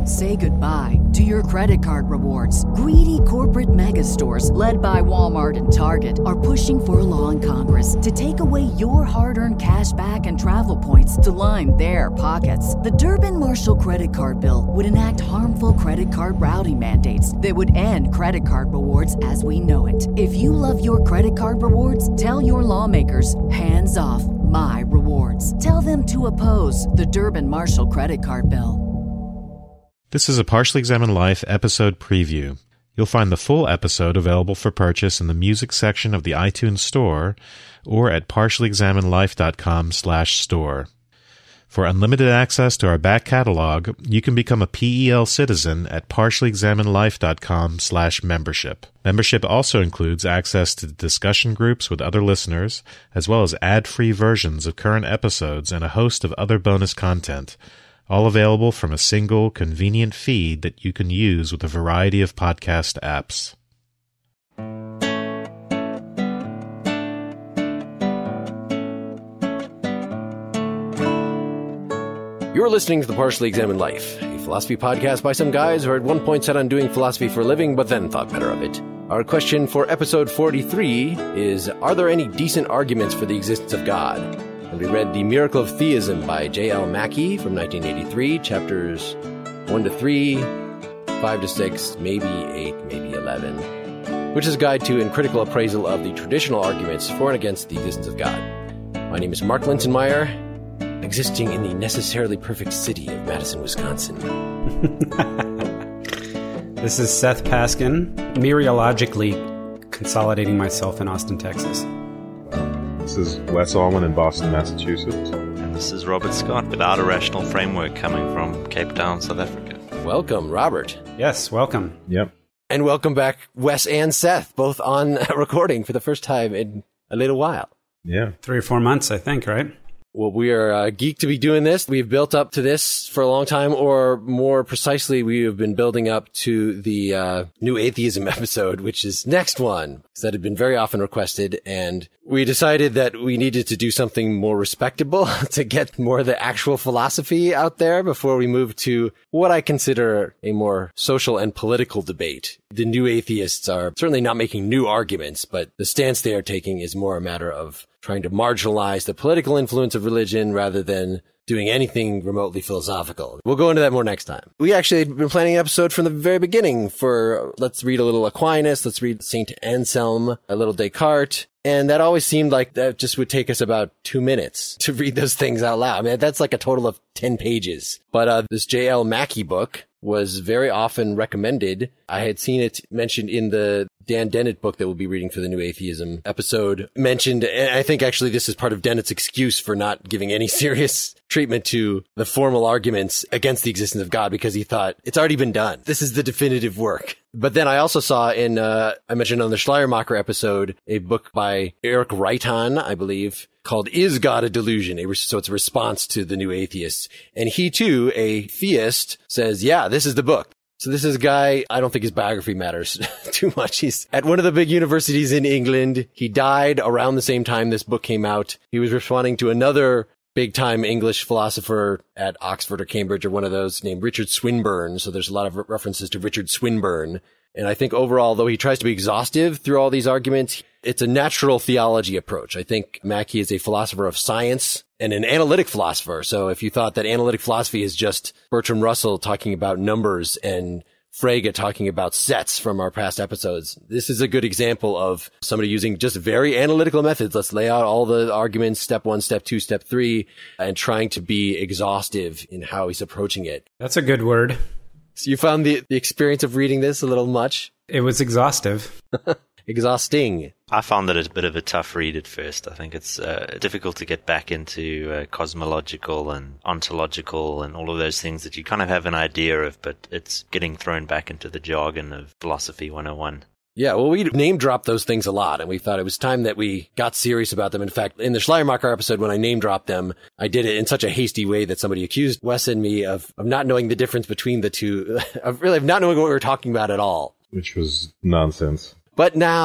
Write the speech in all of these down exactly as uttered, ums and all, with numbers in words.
Say goodbye to your credit card rewards. Greedy corporate mega stores, led by Walmart and Target, are pushing for a law in Congress to take away your hard-earned cash back and travel points to line their pockets. The Durbin-Marshall credit card bill would enact harmful credit card routing mandates that would end credit card rewards as we know it. If you love your credit card rewards, tell your lawmakers, hands off my rewards. Tell them to oppose the Durbin-Marshall credit card bill. This is a Partially Examined Life episode preview. You'll find the full episode available for purchase in the music section of the iTunes Store or at partially examined life dot com slash store. For unlimited access to our back catalog, you can become a P E L citizen at partially examined life dot com slash membership. Membership also includes access to discussion groups with other listeners, as well as ad-free versions of current episodes and a host of other bonus content, all available from a single, convenient feed that you can use with a variety of podcast apps. You're listening to The Partially Examined Life, a philosophy podcast by some guys who are at one point set on doing philosophy for a living, but then thought better of it. Our question for episode forty-three is, are there any decent arguments for the existence of God? And we read The Miracle of Theism by J L Mackie from nineteen eighty-three, chapters one to three, five to six, maybe eight, maybe eleven, which is a guide to and critical appraisal of the traditional arguments for and against the existence of God. My name is Mark Linsenmeyer, existing in the necessarily perfect city of Madison, Wisconsin. This is Seth Paskin, mereologically consolidating myself in Austin, Texas. This is Wes Allman in Boston, Massachusetts. And this is Robert Scott without a rational framework coming from Cape Town, South Africa. Welcome, Robert. Yes, welcome. Yep. And welcome back, Wes and Seth, both on recording for the first time in a little while. Yeah. Three or four months, I think, right? Well, we are uh, geeked to be doing this. We've built up to this for a long time, or more precisely, we have been building up to the uh, New Atheism episode, which is next one, because that had been very often requested, and we decided that we needed to do something more respectable to get more of the actual philosophy out there before we move to what I consider a more social and political debate. The New Atheists are certainly not making new arguments, but the stance they are taking is more a matter of trying to marginalize the political influence of religion rather than doing anything remotely philosophical. We'll go into that more next time. We actually had been planning an episode from the very beginning for, let's read a little Aquinas, let's read Saint Anselm, a little Descartes, and that always seemed like that just would take us about two minutes to read those things out loud. I mean, that's like a total of ten pages. But uh, this J L Mackie book was very often recommended. I had seen it mentioned in the Dan Dennett book that we'll be reading for the New Atheism episode, mentioned, and I think actually this is part of Dennett's excuse for not giving any serious treatment to the formal arguments against the existence of God, because he thought it's already been done. This is the definitive work. But then I also saw in, uh, I mentioned on the Schleiermacher episode, a book by Eric Reitan, I believe, called Is God a Delusion? A re- so it's a response to the New Atheists. And he too, a theist, says, yeah, this is the book. So this is a guy, I don't think his biography matters too much. He's at one of the big universities in England. He died around the same time this book came out. He was responding to another big-time English philosopher at Oxford or Cambridge or one of those named Richard Swinburne. So there's a lot of re- references to Richard Swinburne. And I think overall, though he tries to be exhaustive through all these arguments, it's a natural theology approach. I think Mackie is a philosopher of science and an analytic philosopher. So if you thought that analytic philosophy is just Bertrand Russell talking about numbers and Frege talking about sets from our past episodes, this is a good example of somebody using just very analytical methods. Let's lay out all the arguments, step one, step two, step three, and trying to be exhaustive in how he's approaching it. That's a good word. So you found the, the experience of reading this a little much? It was exhaustive. Exhausting. I found that it's a bit of a tough read at first. I think it's uh, difficult to get back into uh, cosmological and ontological and all of those things that you kind of have an idea of, but it's getting thrown back into the jargon of Philosophy one oh one. Yeah, well, we name dropped those things a lot, and we thought it was time that we got serious about them. In fact, in the Schleiermacher episode, when I name dropped them, I did it in such a hasty way that somebody accused Wes and me of, of not knowing the difference between the two, of really of not knowing what we were talking about at all. Which was nonsense. But now,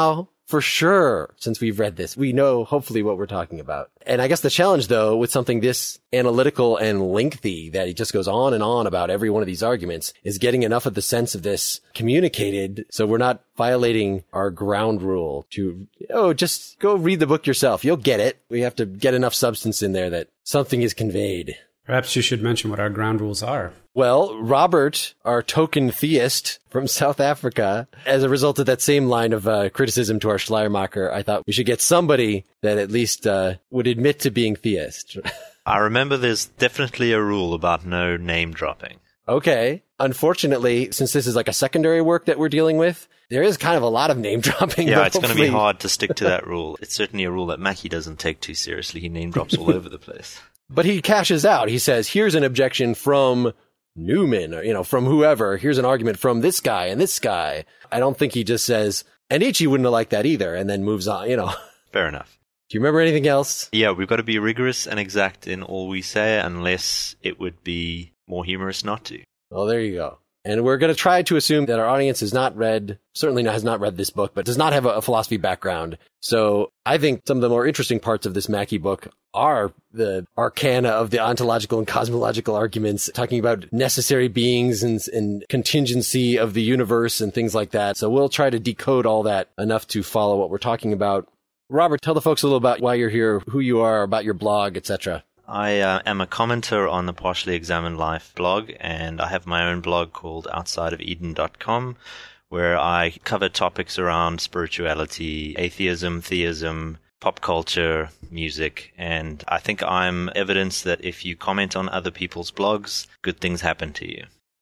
for sure, since we've read this, we know hopefully what we're talking about. And I guess the challenge, though, with something this analytical and lengthy that he just goes on and on about every one of these arguments is getting enough of the sense of this communicated so we're not violating our ground rule to, oh, just go read the book yourself. You'll get it. We have to get enough substance in there that something is conveyed. Perhaps you should mention what our ground rules are. Well, Robert, our token theist from South Africa, as a result of that same line of uh, criticism to our Schleiermacher, I thought we should get somebody that at least uh, would admit to being theist. I remember there's definitely a rule about no name dropping. Okay. Unfortunately, since this is like a secondary work that we're dealing with, there is kind of a lot of name dropping. Yeah, it's going to be hard to stick to that rule. It's certainly a rule that Mackie doesn't take too seriously. He name drops all over the place. But he cashes out. He says, here's an objection from Newman, or, you know, from whoever. Here's an argument from this guy and this guy. I don't think he just says, and Nietzsche wouldn't have liked that either, and then moves on, you know. Fair enough. Do you remember anything else? Yeah, we've got to be rigorous and exact in all we say, unless it would be more humorous not to. Well, there you go. And we're going to try to assume that our audience has not read, certainly has not read this book, but does not have a, a philosophy background. So I think some of the more interesting parts of this Mackie book are the arcana of the ontological and cosmological arguments, talking about necessary beings and, and contingency of the universe and things like that. So we'll try to decode all that enough to follow what we're talking about. Robert, tell the folks a little about why you're here, who you are, about your blog, et cetera. I uh, am a commenter on the Partially Examined Life blog, and I have my own blog called outside of eden dot com, where I cover topics around spirituality, atheism, theism, pop culture, music, and I think I'm evidence that if you comment on other people's blogs, good things happen to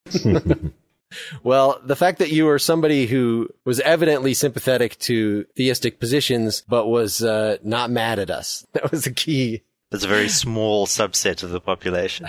you. Well, the fact that you were somebody who was evidently sympathetic to theistic positions, but was uh, not mad at us, that was the key. That's a very small subset of the population.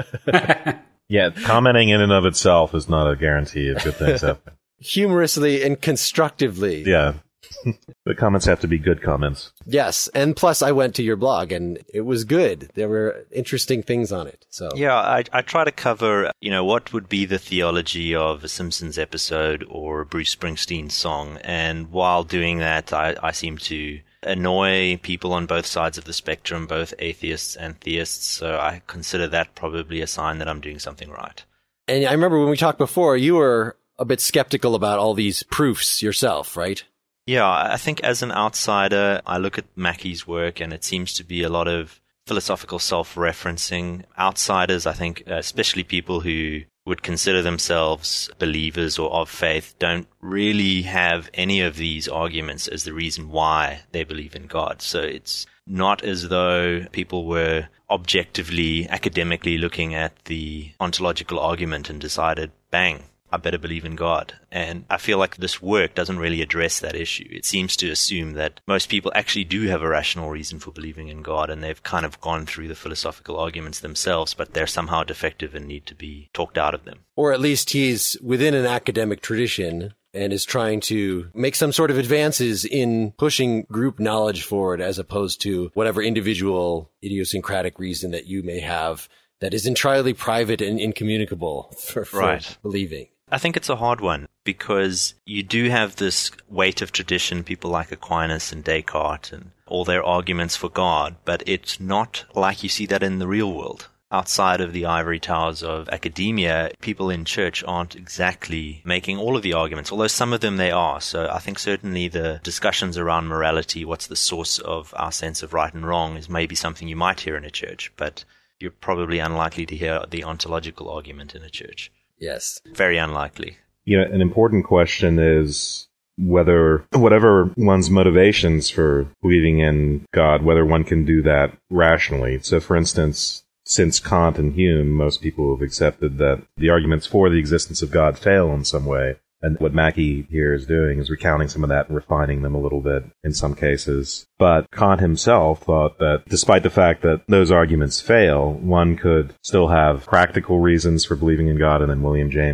Yeah, commenting in and of itself is not a guarantee of good things happening. Humorously and constructively. Yeah. The comments have to be good comments. Yes. And plus, I went to your blog and it was good. There were interesting things on it. So yeah, I, I try to cover, you know, what would be the theology of a Simpsons episode or a Bruce Springsteen song. And while doing that, I, I seem to annoy people on both sides of the spectrum, both atheists and theists. So I consider that probably a sign that I'm doing something right. And I remember when we talked before, you were a bit skeptical about all these proofs yourself, right? Yeah, I think as an outsider, I look at Mackie's work and it seems to be a lot of philosophical self-referencing. Outsiders, I think, especially people who would consider themselves believers or of faith, don't really have any of these arguments as the reason why they believe in God. So it's not as though people were objectively, academically looking at the ontological argument and decided, bang, I better believe in God. And I feel like this work doesn't really address that issue. It seems to assume that most people actually do have a rational reason for believing in God, and they've kind of gone through the philosophical arguments themselves, but they're somehow defective and need to be talked out of them. Or at least he's within an academic tradition and is trying to make some sort of advances in pushing group knowledge forward as opposed to whatever individual idiosyncratic reason that you may have that is entirely private and incommunicable for, for right. believing. I think it's a hard one because you do have this weight of tradition, people like Aquinas and Descartes and all their arguments for God, but it's not like you see that in the real world. Outside of the ivory towers of academia, people in church aren't exactly making all of the arguments, although some of them they are. So I think certainly the discussions around morality, what's the source of our sense of right and wrong, is maybe something you might hear in a church, but you're probably unlikely to hear the ontological argument in a church. Yes. Very unlikely. You know, an important question is whether, whatever one's motivations for believing in God, whether one can do that rationally. So, for instance, since Kant and Hume, most people have accepted that the arguments for the existence of God fail in some way. And what Mackie here is doing is recounting some of that and refining them a little bit in some cases. But Kant himself thought that despite the fact that those arguments fail, one could still have practical reasons for believing in God. And then William James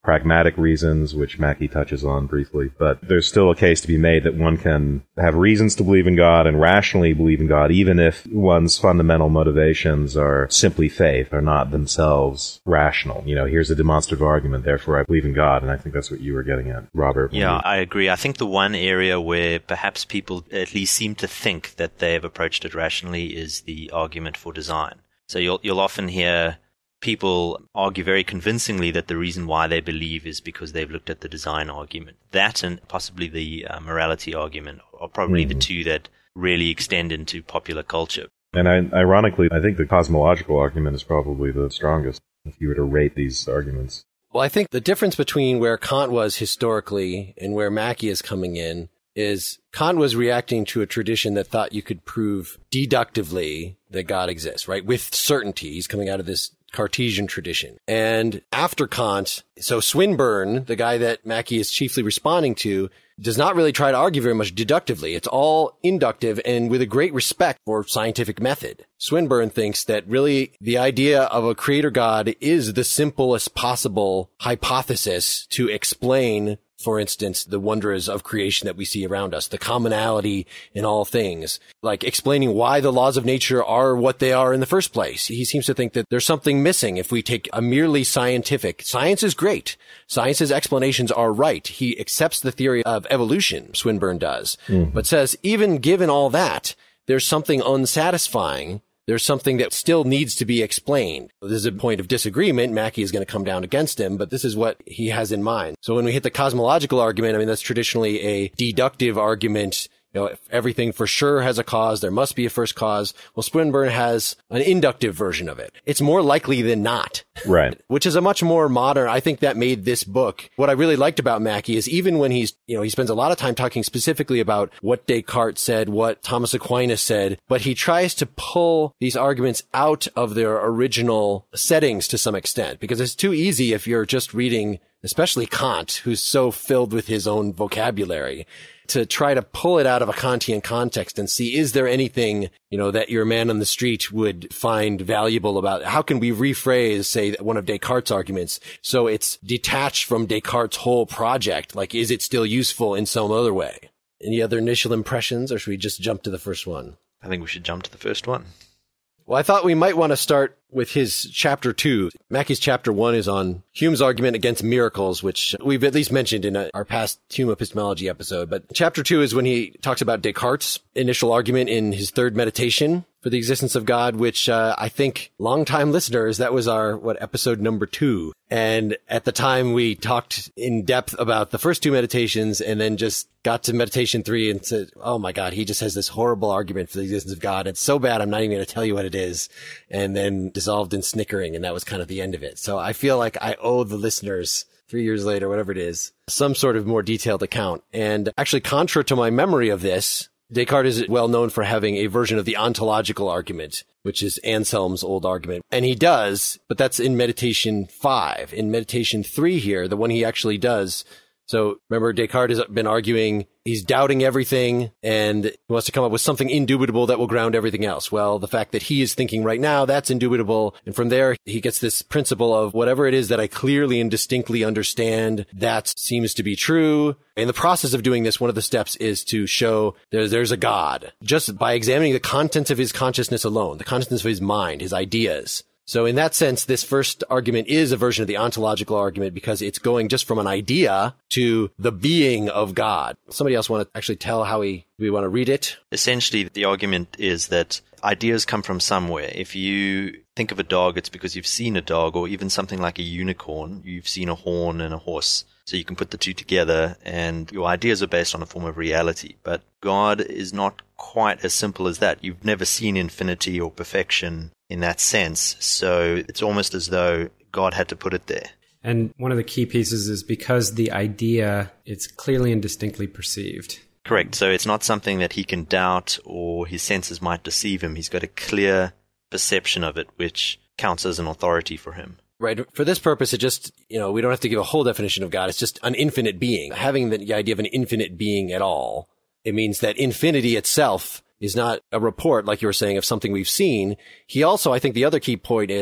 pragmatic reasons, which Mackie touches on briefly. But there's still a case to be made that one can have reasons to believe in God and rationally believe in God, even if one's fundamental motivations are simply faith, are not themselves rational. You know, here's a demonstrative argument, therefore I believe in God. And I think that's what you were getting at, Robert. Yeah, you... I agree. I think the one area where perhaps people at least seem to think that they have approached it rationally is the argument for design. So you'll you'll often hear people argue very convincingly that the reason why they believe is because they've looked at the design argument. That and possibly the uh, morality argument are probably mm-hmm. the two that really extend into popular culture. And I, ironically, I think the cosmological argument is probably the strongest if you were to rate these arguments. Well, I think the difference between where Kant was historically and where Mackie is coming in is Kant was reacting to a tradition that thought you could prove deductively that God exists, right? With certainty. He's coming out of this Cartesian tradition. And after Kant, so Swinburne, the guy that Mackie is chiefly responding to, does not really try to argue very much deductively. It's all inductive and with a great respect for scientific method. Swinburne thinks that really the idea of a creator God is the simplest possible hypothesis to explain, for instance, the wonders of creation that we see around us, the commonality in all things, like explaining why the laws of nature are what they are in the first place. He seems to think that there's something missing if we take a merely scientific. Science is great. Science's explanations are right. He accepts the theory of evolution, Swinburne does, mm. but says even given all that, there's something unsatisfying. There's something that still needs to be explained. This is a point of disagreement. Mackie is going to come down against him, but this is what he has in mind. So when we hit the cosmological argument, I mean, that's traditionally a deductive argument. You know, if everything for sure has a cause, there must be a first cause. Well, Swinburne has an inductive version of it. It's more likely than not. Right. Which is a much more modern, I think that made this book. What I really liked about Mackie is even when he's, you know, he spends a lot of time talking specifically about what Descartes said, what Thomas Aquinas said, but he tries to pull these arguments out of their original settings to some extent, because it's too easy if you're just reading, especially Kant, who's so filled with his own vocabulary, to try to pull it out of a Kantian context and see, is there anything, you know, that your man on the street would find valuable about it? How can we rephrase, say, one of Descartes' arguments so it's detached from Descartes' whole project? Like, is it still useful in some other way? Any other initial impressions, or should we just jump to the first one? I think we should jump to the first one. Well, I thought we might want to start with his chapter two. Mackie's chapter one is on Hume's argument against miracles, which we've at least mentioned in our past Hume epistemology episode. But chapter two is when he talks about Descartes' initial argument in his third meditation for the existence of God, which uh, I think longtime listeners, that was our, what, episode number two. And at the time we talked in depth about the first two meditations and then just got to meditation three and said, oh my God, he just has this horrible argument for the existence of God. It's so bad, I'm not even going to tell you what it is. And then dissolved in snickering. And that was kind of the end of it. So I feel like I owe the listeners three years later, whatever it is, some sort of more detailed account. And actually, contrary to my memory of this, Descartes is well known for having a version of the ontological argument, which is Anselm's old argument. And he does, but that's in meditation five. In meditation three here, the one he actually does. So remember, Descartes has been arguing, he's doubting everything and he wants to come up with something indubitable that will ground everything else. Well, the fact that he is thinking right now, that's indubitable. And from there, he gets this principle of whatever it is that I clearly and distinctly understand, that seems to be true. In the process of doing this, one of the steps is to show there's, there's a God, just by examining the contents of his consciousness alone, the contents of his mind, his ideas. So in that sense, this first argument is a version of the ontological argument because it's going just from an idea to the being of God. Somebody else want to actually tell how we, we want to read it? Essentially, the argument is that ideas come from somewhere. If you think of a dog, it's because you've seen a dog, or even something like a unicorn, you've seen a horn and a horse. So you can put the two together and your ideas are based on a form of reality. But God is not quite as simple as that. You've never seen infinity or perfection in that sense. So it's almost as though God had to put it there. And one of the key pieces is because the idea, it's clearly and distinctly perceived. Correct. So it's not something that he can doubt or his senses might deceive him. He's got a clear perception of it, which counts as an authority for him. Right. For this purpose, it just, you know, we don't have to give a whole definition of God. It's just an infinite being. Having the idea of an infinite being at all, it means that infinity itself is not a report, like you were saying, of something we've seen. He also, I think the other key point is,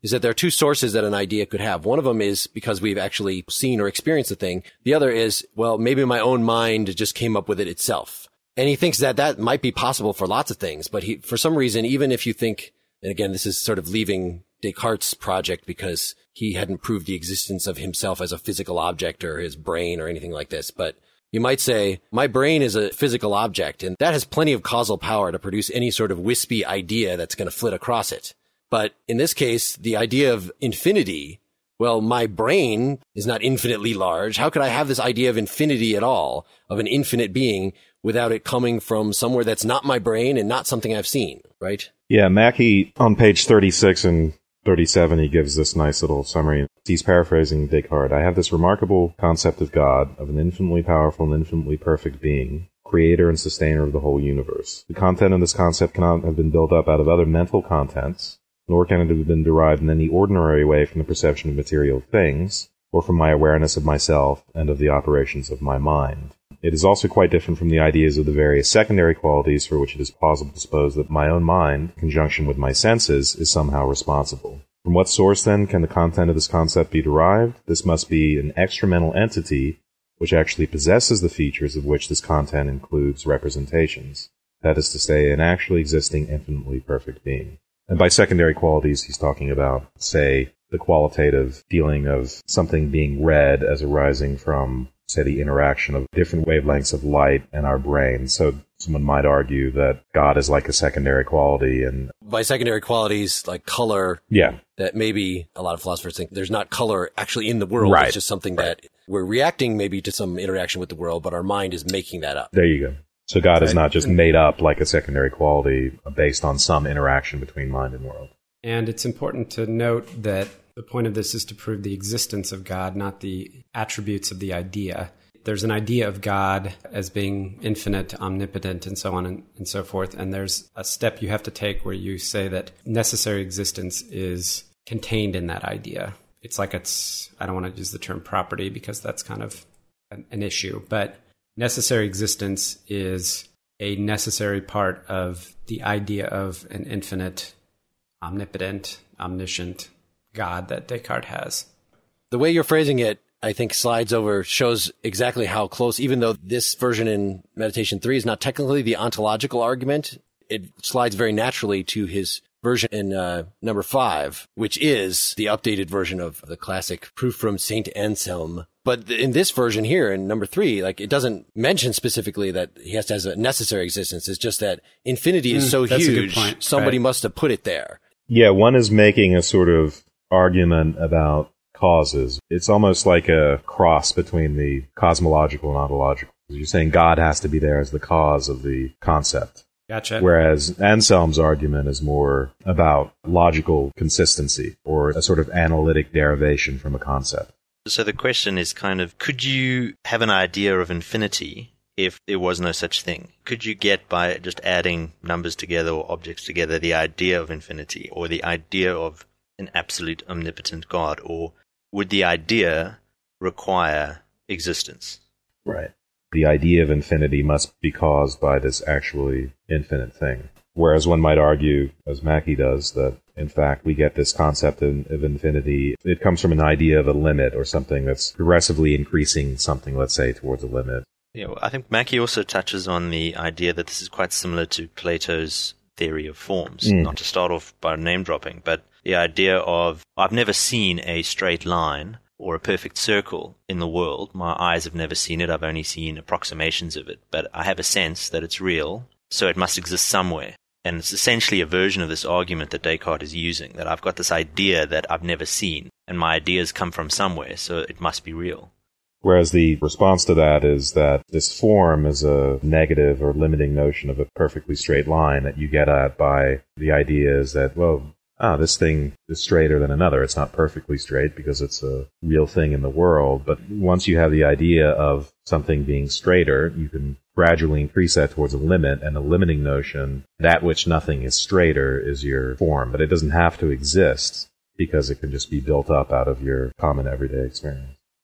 is that there are two sources that an idea could have. One of them is because we've actually seen or experienced the thing. The other is, well, maybe my own mind just came up with it itself. And he thinks that that might be possible for lots of things. But he, for some reason, even if you think, and again, this is sort of leaving Descartes' project because he hadn't proved the existence of himself as a physical object or his brain or anything like this. But you might say, my brain is a physical object, and that has plenty of causal power to produce any sort of wispy idea that's going to flit across it. But in this case, the idea of infinity, well, my brain is not infinitely large. How could I have this idea of infinity at all, of an infinite being, without it coming from somewhere that's not my brain and not something I've seen, right? Yeah, Mackey, on page thirty-six and thirty-seven, he gives this nice little summary. He's paraphrasing Descartes. I have this remarkable concept of God, of an infinitely powerful and infinitely perfect being, creator and sustainer of the whole universe. The content of this concept cannot have been built up out of other mental contents, nor can it have been derived in any ordinary way from the perception of material things, or from my awareness of myself and of the operations of my mind. It is also quite different from the ideas of the various secondary qualities for which it is plausible to suppose that my own mind, in conjunction with my senses, is somehow responsible. From what source, then, can the content of this concept be derived? This must be an extramental entity which actually possesses the features of which this content includes representations. That is to say, an actually existing infinitely perfect being. And by secondary qualities, he's talking about, say, the qualitative feeling of something being read as arising from, say, the interaction of different wavelengths of light and our brain. So someone might argue that God is like a secondary quality. And by secondary qualities, like color, yeah, that maybe a lot of philosophers think there's not color actually in the world. Right. It's just something right. that we're reacting maybe to some interaction with the world, but our mind is making that up. There you go. So God is not just made up like a secondary quality based on some interaction between mind and world. And it's important to note that the point of this is to prove the existence of God, not the attributes of the idea. There's an idea of God as being infinite, omnipotent, and so on and, and so forth. And there's a step you have to take where you say that necessary existence is contained in that idea. It's like it's, I don't want to use the term property because that's kind of an, an issue, but necessary existence is a necessary part of the idea of an infinite, omnipotent, omniscient God that Descartes has. The way you're phrasing it, I think slides over, shows exactly how close, even though this version in Meditation three is not technically the ontological argument, it slides very naturally to his version in uh, number five, which is the updated version of the classic proof from Saint Anselm. But in this version here, in number three, like it doesn't mention specifically that he has to have a necessary existence. It's just that infinity is mm, so that's huge, a good point. somebody Right. must have put it there. Yeah, one is making a sort of argument about causes. It's almost like a cross between the cosmological and ontological. You're saying God has to be there as the cause of the concept. Gotcha. Whereas Anselm's argument is more about logical consistency or a sort of analytic derivation from a concept. So the question is kind of, could you have an idea of infinity if there was no such thing? Could you get, by just adding numbers together or objects together, the idea of infinity or the idea of an absolute omnipotent God? Or would the idea require existence? Right. The idea of infinity must be caused by this actually infinite thing. Whereas one might argue, as Mackey does, that in fact we get this concept of, of infinity. It comes from an idea of a limit or something that's progressively increasing something, let's say, towards a limit. Yeah, well, I think Mackey also touches on the idea that this is quite similar to Plato's theory of forms. Mm. Not to start off by name dropping, but the idea of, I've never seen a straight line or a perfect circle in the world. My eyes have never seen it. I've only seen approximations of it. But I have a sense that it's real, so it must exist somewhere. And it's essentially a version of this argument that Descartes is using, that I've got this idea that I've never seen, and my ideas come from somewhere, so it must be real. Whereas the response to that is that this form is a negative or limiting notion of a perfectly straight line that you get at by the idea is that, well, ah, this thing is straighter than another. It's not perfectly straight because it's a real thing in the world. But once you have the idea of something being straighter, you can gradually increase that towards a limit, and a limiting notion, that which nothing is straighter, is your form. But it doesn't have to exist because it can just be built up out of your common everyday experience.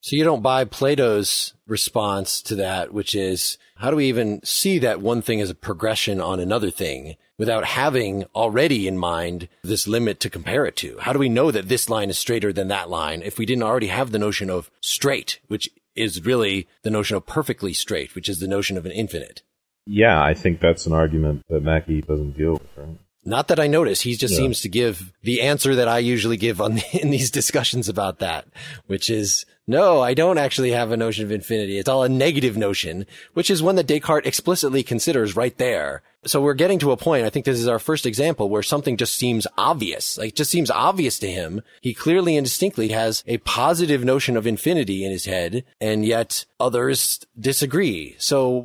So you don't buy Plato's response to that, which is, how do we even see that one thing as a progression on another thing without having already in mind this limit to compare it to? How do we know that this line is straighter than that line if we didn't already have the notion of straight, which is really the notion of perfectly straight, which is the notion of an infinite? Yeah, I think that's an argument that Mackie doesn't deal with, right? Not that I notice. He just Yeah. seems to give the answer that I usually give on the, in these discussions about that, which is, no, I don't actually have a notion of infinity. It's all a negative notion, which is one that Descartes explicitly considers right there. So we're getting to a point, I think this is our first example, where something just seems obvious. Like, it just seems obvious to him. He clearly and distinctly has a positive notion of infinity in his head, and yet others disagree. So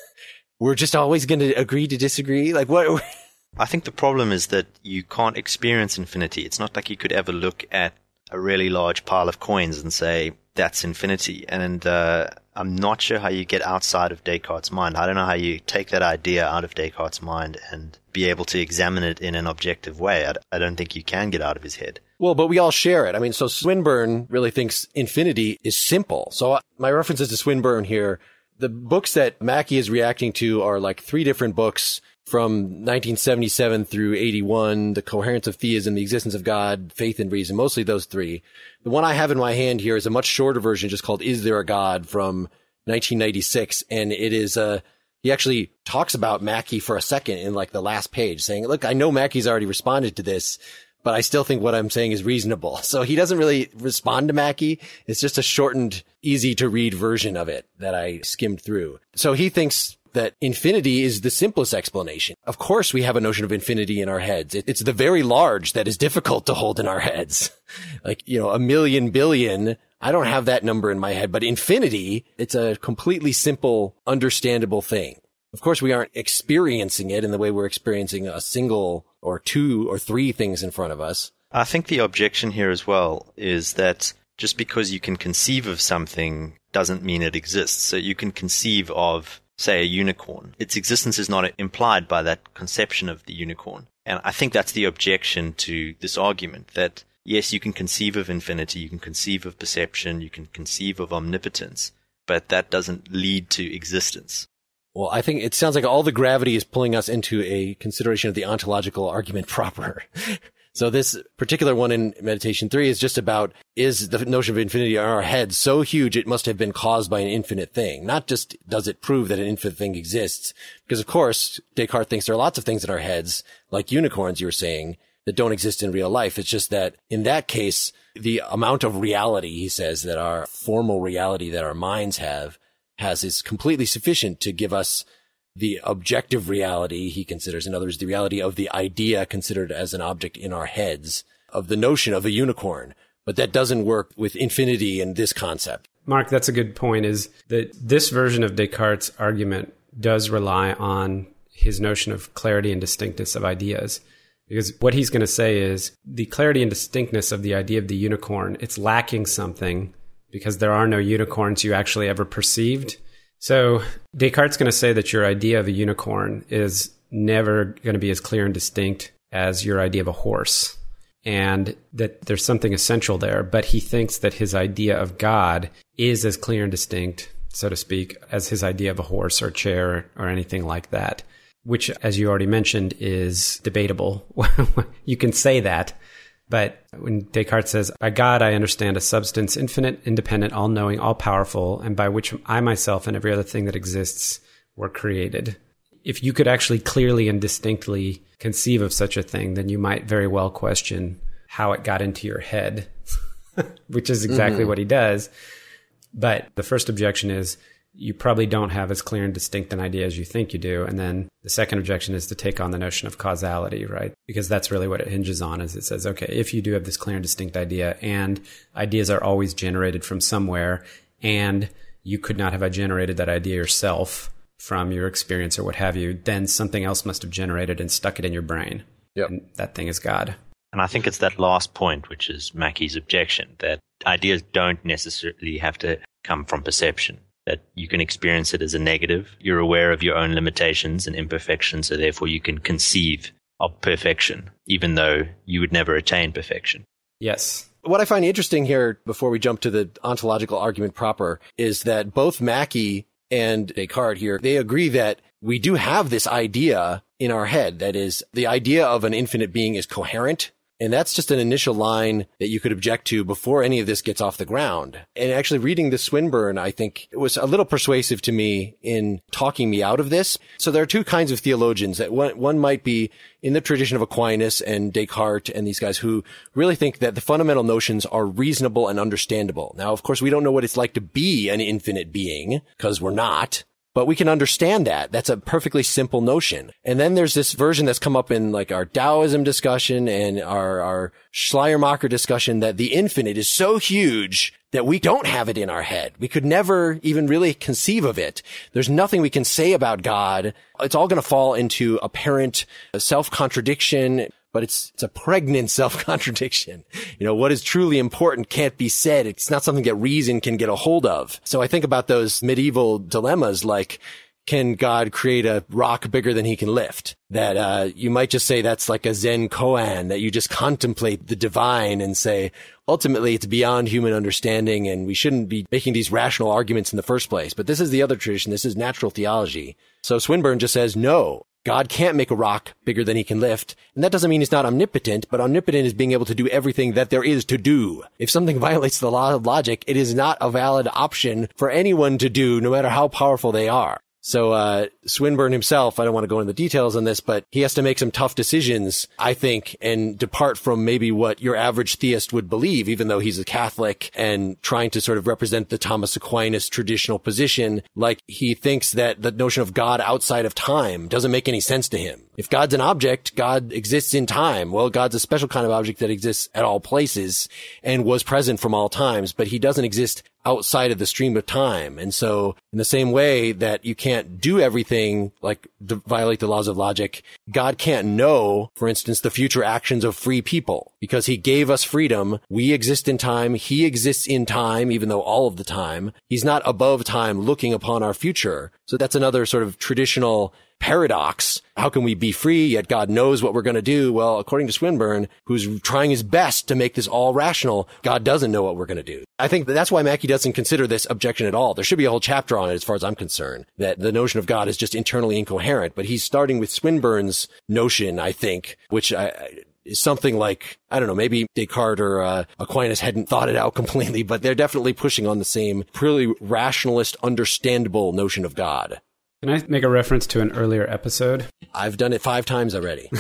we're just always going to agree to disagree? Like, what... I think the problem is that you can't experience infinity. It's not like you could ever look at a really large pile of coins and say, that's infinity. And uh, I'm not sure how you get outside of Descartes' mind. I don't know how you take that idea out of Descartes' mind and be able to examine it in an objective way. I, I don't think you can get out of his head. Well, but we all share it. I mean, so Swinburne really thinks infinity is simple. So my references to Swinburne here, the books that Mackie is reacting to are like three different books from nineteen seventy-seven through eighty-one, The Coherence of Theism, The Existence of God, Faith and Reason, mostly those three. The one I have in my hand here is a much shorter version just called Is There a God from nineteen ninety-six. And it is, uh, he actually talks about Mackie for a second in like the last page saying, look, I know Mackie's already responded to this, but I still think what I'm saying is reasonable. So he doesn't really respond to Mackie. It's just a shortened, easy to read version of it that I skimmed through. So he thinks that infinity is the simplest explanation. Of course, we have a notion of infinity in our heads. It's the very large that is difficult to hold in our heads. Like, you know, a million billion, I don't have that number in my head, but infinity, it's a completely simple, understandable thing. Of course, we aren't experiencing it in the way we're experiencing a single or two or three things in front of us. I think the objection here as well is that just because you can conceive of something doesn't mean it exists. So you can conceive of, say, a unicorn. Its existence is not implied by that conception of the unicorn. And I think that's the objection to this argument, that yes, you can conceive of infinity, you can conceive of perception, you can conceive of omnipotence, but that doesn't lead to existence. Well, I think it sounds like all the gravity is pulling us into a consideration of the ontological argument proper. So this particular one in Meditation three is just about, is the notion of infinity in our head so huge it must have been caused by an infinite thing? Not just does it prove that an infinite thing exists? Because, of course, Descartes thinks there are lots of things in our heads, like unicorns, you were saying, that don't exist in real life. It's just that in that case, the amount of reality, he says, that our formal reality that our minds have has is completely sufficient to give us the objective reality, he considers, in other words, the reality of the idea considered as an object in our heads, of the notion of a unicorn. But that doesn't work with infinity and this concept. Mark, that's a good point, is that this version of Descartes' argument does rely on his notion of clarity and distinctness of ideas. Because what he's going to say is the clarity and distinctness of the idea of the unicorn, it's lacking something because there are no unicorns you actually ever perceived. So Descartes is going to say that your idea of a unicorn is never going to be as clear and distinct as your idea of a horse, and that there's something essential there. But he thinks that his idea of God is as clear and distinct, so to speak, as his idea of a horse or chair or anything like that, which, as you already mentioned, is debatable. You can say that. But when Descartes says, by God, I understand a substance infinite, independent, all-knowing, all-powerful, and by which I myself and every other thing that exists were created. If you could actually clearly and distinctly conceive of such a thing, then you might very well question how it got into your head, which is exactly mm-hmm. what he does. But the first objection is, you probably don't have as clear and distinct an idea as you think you do. And then the second objection is to take on the notion of causality, right? Because that's really what it hinges on, is it says, okay, if you do have this clear and distinct idea, and ideas are always generated from somewhere, and you could not have generated that idea yourself from your experience or what have you, then something else must have generated and stuck it in your brain. Yep. And that thing is God. And I think it's that last point, which is Mackie's objection, that ideas don't necessarily have to come from perception. That you can experience it as a negative. You're aware of your own limitations and imperfections, so therefore you can conceive of perfection, even though you would never attain perfection. Yes. What I find interesting here, before we jump to the ontological argument proper, is that both Mackie and Descartes here, they agree that we do have this idea in our head. That is, the idea of an infinite being is coherent. And that's just an initial line that you could object to before any of this gets off the ground. And actually reading the Swinburne, I think it was a little persuasive to me in talking me out of this. So there are two kinds of theologians. That one, one might be in the tradition of Aquinas and Descartes and these guys who really think that the fundamental notions are reasonable and understandable. Now, of course, we don't know what it's like to be an infinite being because we're not. But we can understand that. That's a perfectly simple notion. And then there's this version that's come up in like our Taoism discussion and our, our Schleiermacher discussion that the infinite is so huge that we don't have it in our head. We could never even really conceive of it. There's nothing we can say about God. It's all going to fall into apparent self-contradiction. But it's, it's a pregnant self-contradiction. You know, what is truly important can't be said. It's not something that reason can get a hold of. So I think about those medieval dilemmas like, can God create a rock bigger than he can lift? That, uh, you might just say that's like a Zen koan, that you just contemplate the divine and say, ultimately it's beyond human understanding and we shouldn't be making these rational arguments in the first place. But this is the other tradition. This is natural theology. So Swinburne just says, no. God can't make a rock bigger than he can lift. And that doesn't mean he's not omnipotent, but omnipotent is being able to do everything that there is to do. If something violates the law of logic, it is not a valid option for anyone to do, no matter how powerful they are. So, uh, Swinburne himself, I don't want to go into the details on this, but he has to make some tough decisions, I think, and depart from maybe what your average theist would believe, even though he's a Catholic and trying to sort of represent the Thomas Aquinas traditional position. Like, he thinks that the notion of God outside of time doesn't make any sense to him. If God's an object, God exists in time. Well, God's a special kind of object that exists at all places and was present from all times, but he doesn't exist outside of the stream of time. And so in the same way that you can't do everything, like to violate the laws of logic, God can't know, for instance, the future actions of free people because he gave us freedom. We exist in time. He exists in time, even though all of the time he's not above time looking upon our future. So that's another sort of traditional paradox. How can we be free, yet God knows what we're going to do? Well, according to Swinburne, who's trying his best to make this all rational, God doesn't know what we're going to do. I think that's why Mackie doesn't consider this objection at all. There should be a whole chapter on it as far as I'm concerned, that the notion of God is just internally incoherent. But he's starting with Swinburne's notion, I think, which I... is something like, I don't know, maybe Descartes or uh, Aquinas hadn't thought it out completely, but they're definitely pushing on the same purely rationalist, understandable notion of God. Can I make a reference to an earlier episode? I've done it five times already.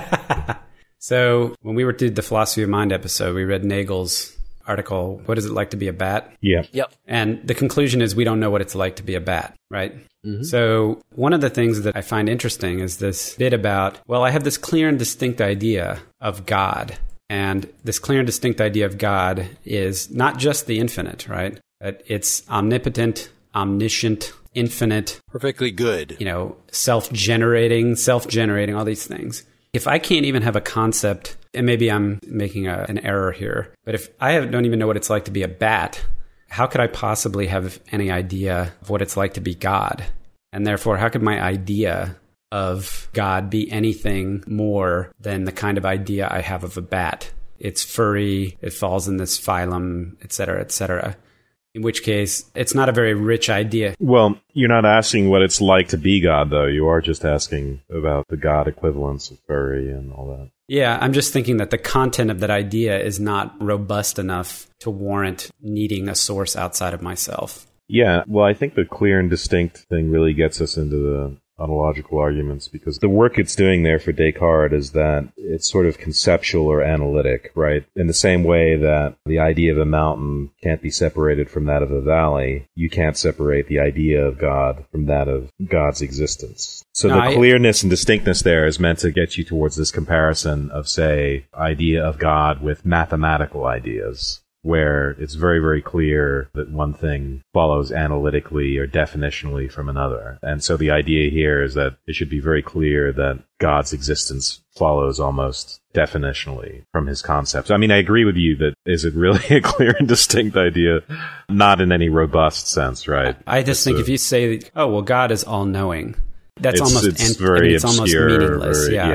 So when we were did the Philosophy of Mind episode, we read Nagel's article, What Is It Like to Be a Bat? Yeah. Yep. And the conclusion is we don't know what it's like to be a bat, right? Mm-hmm. So one of the things that I find interesting is this bit about, well, I have this clear and distinct idea of God. And this clear and distinct idea of God is not just the infinite, right? It's omnipotent, omniscient, infinite. Perfectly good. You know, self-generating, self-generating, all these things. If I can't even have a concept, and maybe I'm making a, an error here, but if I have, don't even know what it's like to be a bat, how could I possibly have any idea of what it's like to be God? And therefore, how could my idea of God be anything more than the kind of idea I have of a bat? It's furry, it falls in this phylum, et cetera, et cetera. In which case, it's not a very rich idea. Well, you're not asking what it's like to be God, though. You are just asking about the God equivalence of furry and all that. Yeah, I'm just thinking that the content of that idea is not robust enough to warrant needing a source outside of myself. Yeah, well, I think the clear and distinct thing really gets us into the ontological arguments, because the work it's doing there for Descartes is that it's sort of conceptual or analytic, right? In the same way that the idea of a mountain can't be separated from that of a valley, you can't separate the idea of God from that of God's existence. So no, the I, clearness and distinctness there is meant to get you towards this comparison of, say, idea of God with mathematical ideas, where it's very, very clear that one thing follows analytically or definitionally from another. And so the idea here is that it should be very clear that God's existence follows almost definitionally from his concepts. I mean, I agree with you that is it really a clear and distinct idea? Not in any robust sense, right? I, I just it's think a, if you say, oh, well, God is all-knowing, that's it's, almost it's en- very I mean, it's obscure, almost meaningless. very, yeah. yeah.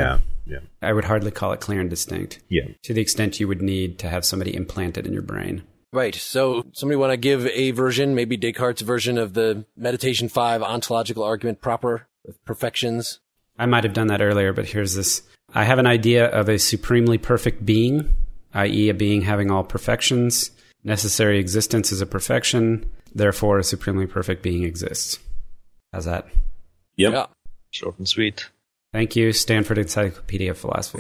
Yeah. I would hardly call it clear and distinct. Yeah. To the extent you would need to have somebody implant it in your brain. Right. So somebody want to give a version, maybe Descartes' version of the Meditation five ontological argument proper with perfections? I might have done that earlier, but here's this. I have an idea of a supremely perfect being, that is a being having all perfections. Necessary existence is a perfection. Therefore, a supremely perfect being exists. How's that? Yep. Yeah. Short and sweet. Thank you, Stanford Encyclopedia of Philosophy.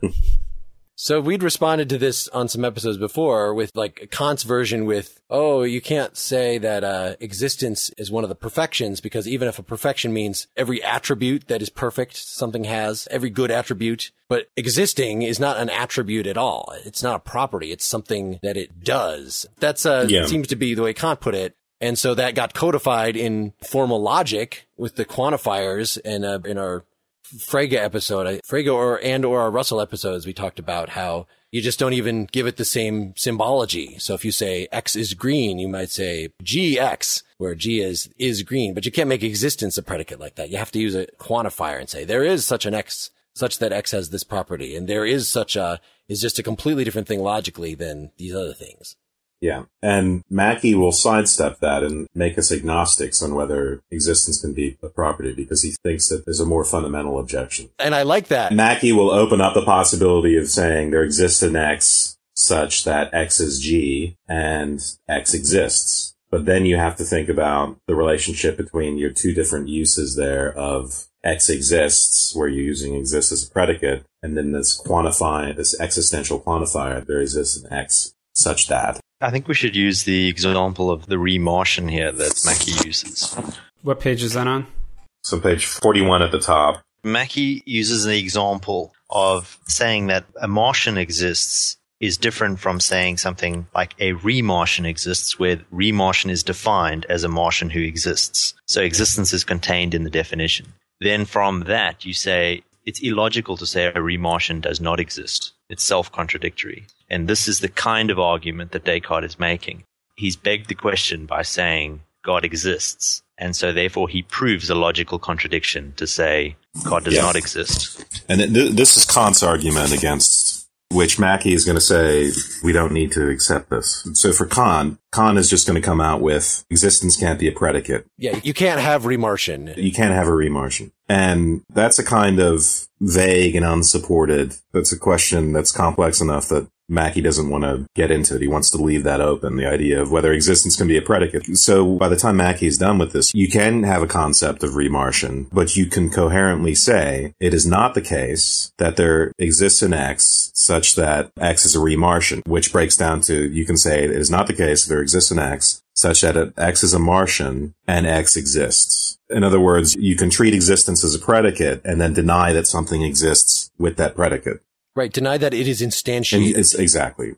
So we'd responded to this on some episodes before with like Kant's version with, oh, you can't say that uh, existence is one of the perfections because even if a perfection means every attribute that is perfect, something has, every good attribute, but existing is not an attribute at all. It's not a property. It's something that it does. That's uh, Yeah. seems to be the way Kant put it. And so that got codified in formal logic with the quantifiers and uh, in our Frege episode, Frege or and or our Russell episodes, we talked about how you just don't even give it the same symbology. So if you say X is green, you might say G X, where G is is green, but you can't make existence a predicate like that. You have to use a quantifier and say there is such an X, such that X has this property, and there is such a is just a completely different thing logically than these other things. Yeah. And Mackey will sidestep that and make us agnostics on whether existence can be a property because he thinks that there's a more fundamental objection. And I like that. Mackey will open up the possibility of saying there exists an X such that X is G and X exists. But then you have to think about the relationship between your two different uses there of X exists, where you're using exists as a predicate, and then this quantify, this existential quantifier, there exists an X such that. I think we should use the example of the remartian here that Mackey uses. What page is that on? So page forty-one at the top. Mackey uses the example of saying that a Martian exists is different from saying something like a re-Martian exists, where re-Martian is defined as a Martian who exists. So existence is contained in the definition. Then from that, you say it's illogical to say a re-Martian does not exist. It's self-contradictory. And this is the kind of argument that Descartes is making. He's begged the question by saying God exists. And so therefore he proves a logical contradiction to say God does Yeah. not exist. And th- this is Kant's argument against which Mackey is going to say, we don't need to accept this. So for Kant, Kant is just going to come out with existence can't be a predicate. Yeah, you can't have remartian. You can't have a remartian. And that's a kind of vague and unsupported, that's a question that's complex enough that Mackey doesn't want to get into it. He wants to leave that open, the idea of whether existence can be a predicate. So by the time Mackey's done with this, you can have a concept of remartian, but you can coherently say it is not the case that there exists an X such that X is a remartian, which breaks down to, you can say it is not the case that there exists an X such that X is a Martian and X exists. In other words, you can treat existence as a predicate and then deny that something exists with that predicate. Right, deny that it is And instantiated. it's exactly.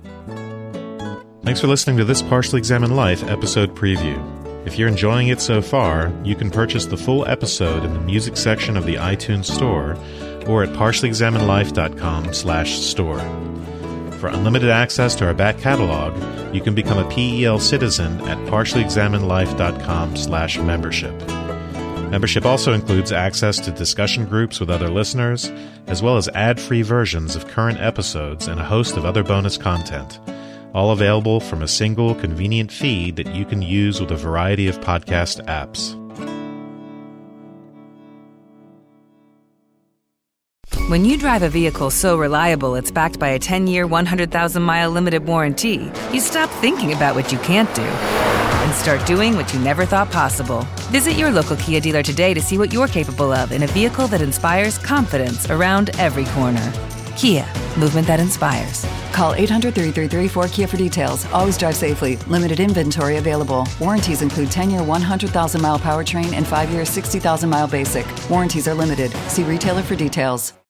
Thanks for listening to this Partially Examined Life episode preview. If you're enjoying it so far, you can purchase the full episode in the music section of the iTunes Store or at partiallyexaminedlife.com slash store. For unlimited access to our back catalog, you can become a P E L citizen at partiallyexaminedlife.com slash membership. Membership also includes access to discussion groups with other listeners, as well as ad-free versions of current episodes and a host of other bonus content, all available from a single, convenient feed that you can use with a variety of podcast apps. When you drive a vehicle so reliable it's backed by a ten-year, one hundred thousand mile limited warranty, you stop thinking about what you can't do and start doing what you never thought possible. Visit your local Kia dealer today to see what you're capable of in a vehicle that inspires confidence around every corner. Kia, movement that inspires. Call eight hundred, three three three, four K I A for details. Always drive safely. Limited inventory available. Warranties include ten-year, one hundred thousand mile powertrain and five-year, sixty thousand mile basic. Warranties are limited. See retailer for details.